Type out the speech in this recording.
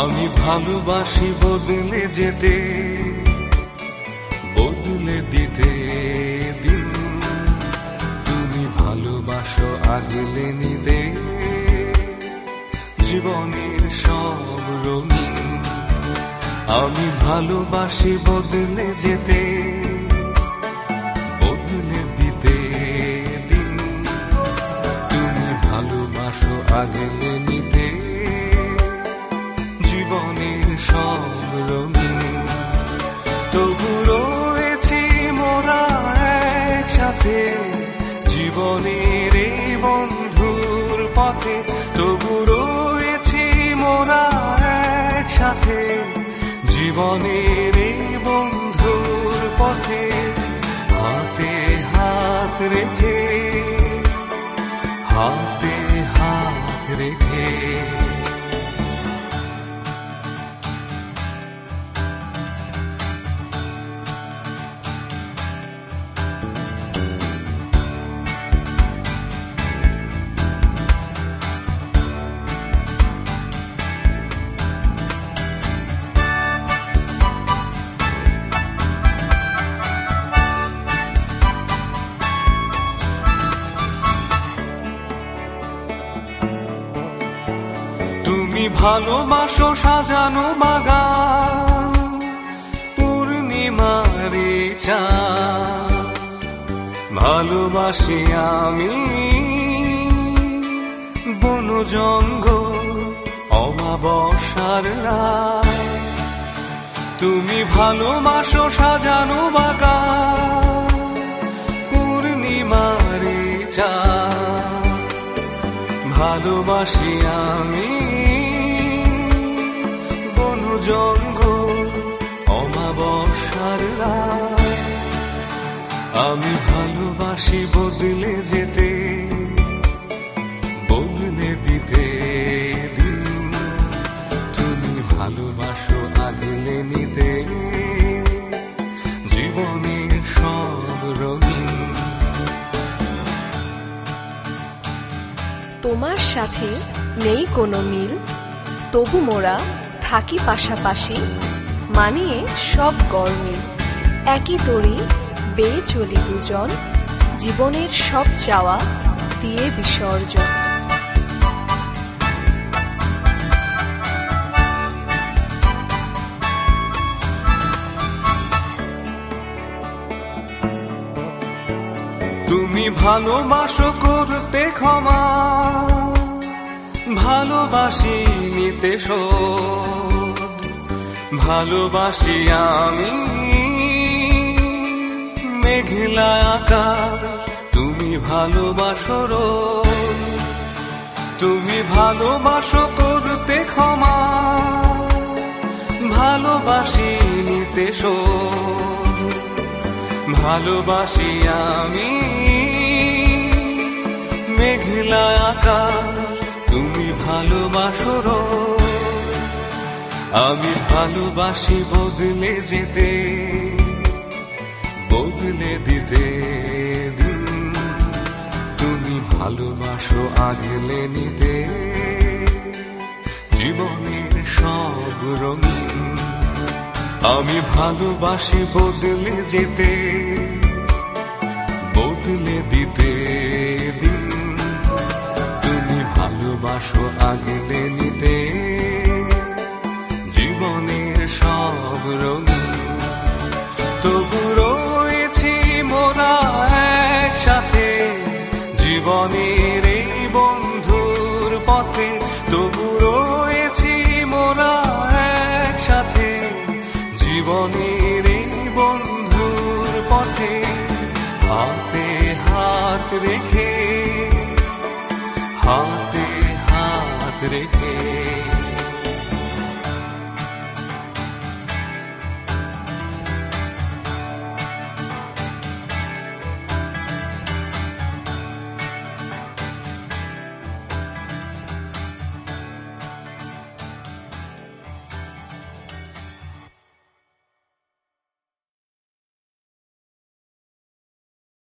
আমি ভালোবাসি বদলে যেতে, বদলে দিতে দিন। তুমি ভালোবাসো আগলে নিতে জীবনের সব রঙিন। আমি ভালোবাসি বদলে যেতে, বদলে দিতে দিন। তুমি ভালোবাসো আগলে নিতে জীবনের সব রঙিন। তবু রয়েছি মোরা একসাথে জীবনের এই বন্ধুর পথে। তবু রয়েছি মোরা একসাথে জীবনের এই বন্ধুর পথে। হাতে হাত রেখে, হাতে হাত রেখে। তুমি ভালোবাসো সাজানো বাগান, পূর্ণিমার চাঁদ। ভালোবাসি আমি বন জঙ্গল অমাবস্যার রাত। তুমি ভালোবাসো সাজানো বাগান, পূর্ণিমার চাঁদ। ভালোবাসি আমি বন জঙ্গল অমাবস্যার রাত। আমি ভালোবাসি বদলে যেতে, বদলে দিতে দিন। তুমি ভালোবাসো আগলে নিতে জীবনের সব রঙিন। তোমার সাথে নেই কোনো মিল, তবু মোরা থাকি পাশাপাশি, মানিয়ে সব গরমিল। একই তরি বেয়ে চলি দুজন, জীবনের সব চাওয়া দিয়ে বিসর্জন। তুমি ভালোবাসো করতে ক্ষমা, ভালোবাসি নিতে শোধ। ভালোবাসি আমি মেঘলা আকাশ, তুমি ভালোবাসো রোদ। তুমি ভালোবাসো করতে ক্ষমা, ভালোবাসি নিতে শোধ। ভালোবাসি আমি মেঘলা আকাশ, তুমি ভালোবাসো রোদ। আমি ভালোবাসি বদলে যেতে, বদলে দিতে দিন। তুমি ভালোবাসো আগলে নিতে জীবনের সব রঙিন। আমি ভালোবাসি বদলে যেতে, বদলে দিতে দিন। তুমি ভালোবাসো আগলে নিতে জীবনের সব রঙিন। তবু রয়েছি মোরা একসাথে জীবনের এই বন্ধুর পথে। তবু রয়েছি মোরা একসাথে জীবনের এই বন্ধুর পথে। হাতে হাত রেখে, হাতে হাত রেখে।